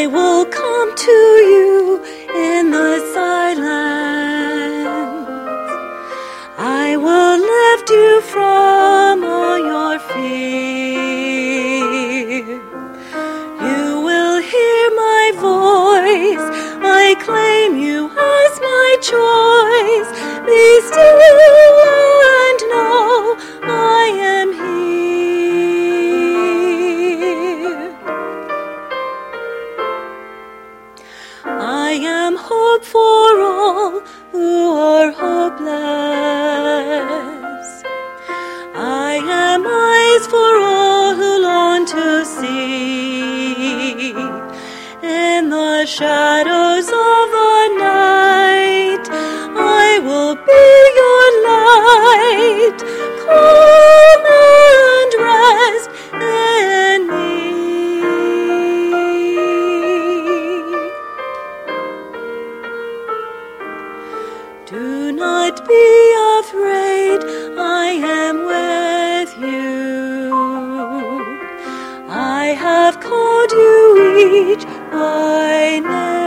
I will come to you in the silence. I will lift you from all your fear. You will hear my voice. I claim you as my choice. Be still and know I am here. I am hope for all who are hopeless. I am eyes for all who long to see. In the shadows of the night, I will be your light. Come and rest in me. Do not be afraid, I am with you. I have called you each by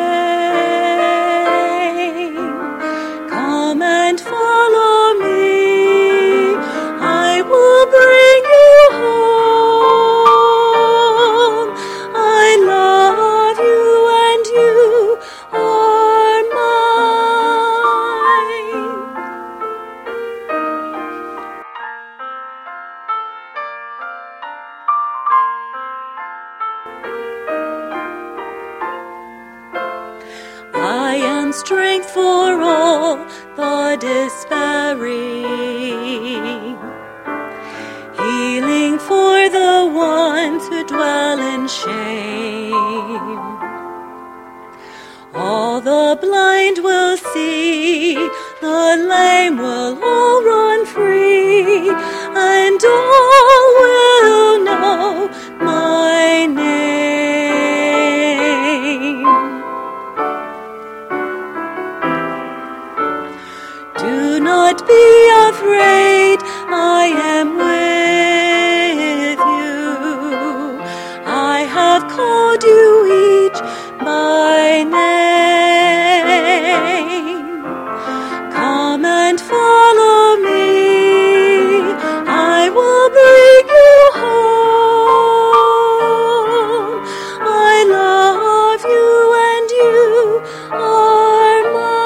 name. Come and follow me. I will bring you home. I love you and you are mine. I am strength for all the despairing, healing for the ones who dwell in shame. All the blind will see, the lame will all run free, and all will know my name. Do not be afraid, I am with you. I have called you each by name. Come and follow me. I will bring you home. I love you and you are mine.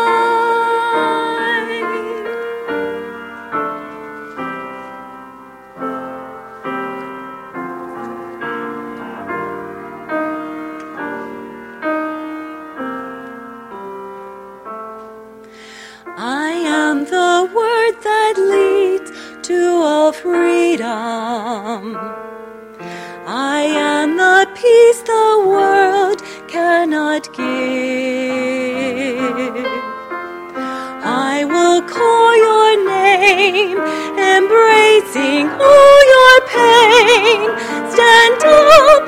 I am the word that leads to all freedom. I am the peace the world cannot give. I will call your name, embracing all your pain. Stand up